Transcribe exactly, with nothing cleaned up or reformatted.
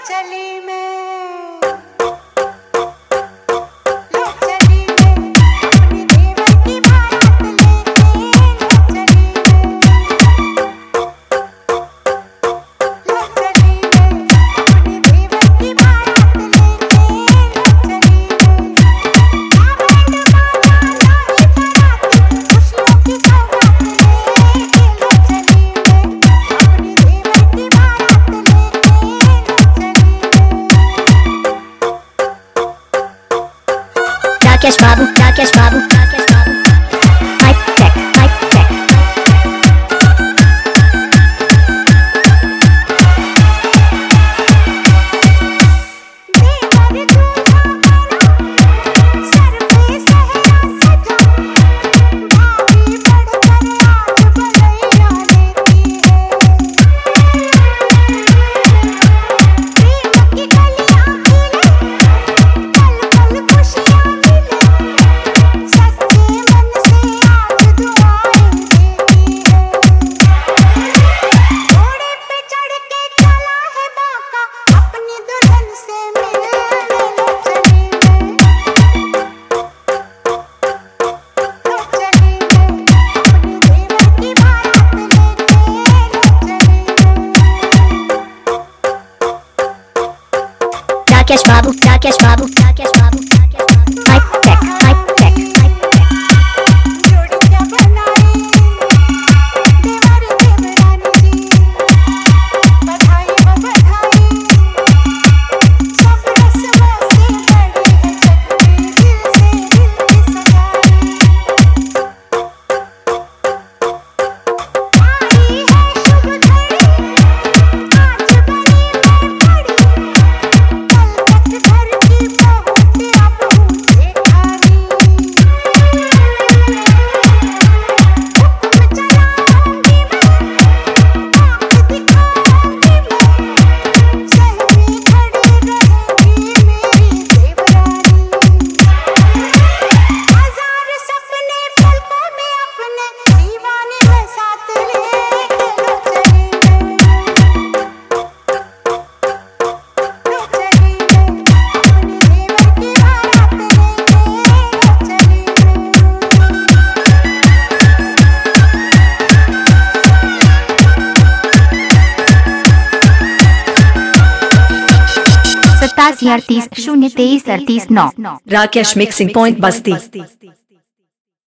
चली मैं Rakesh Babu, Rakesh Babu, Rakesh Babu. Hype tech, hype tech. Rakesh Babu, Rakesh Babu, Rakesh Babu, Rakesh Babu. Hype tech, hype tech, hype tech. जोड़ी क्या बनाई देवारी देवरानी जी, बधाई हो बधाई, सब रस्मों से बड़ी है छठी, दिल से दिल की सगाई। आई है शुभ घड़ी, आज बड़ी मैं बड़ी, घर की बहू अब हूँ जेठानी। हुक्म चलाऊंगी मैं, आँख दिखाऊंगी मैं, सहमी खड़ी रहेगी मेरी देवरानी। हजार सपने पलकों में अपने दीवानी है साथ लेके लो चली मैं, लो चली मैं, अपने देवर की बारात लेके लो चली सत्तासी अड़तीस शून्य तेईस अड़तीस नौ। राकेश मिक्सिंग पॉइंट बस्ती।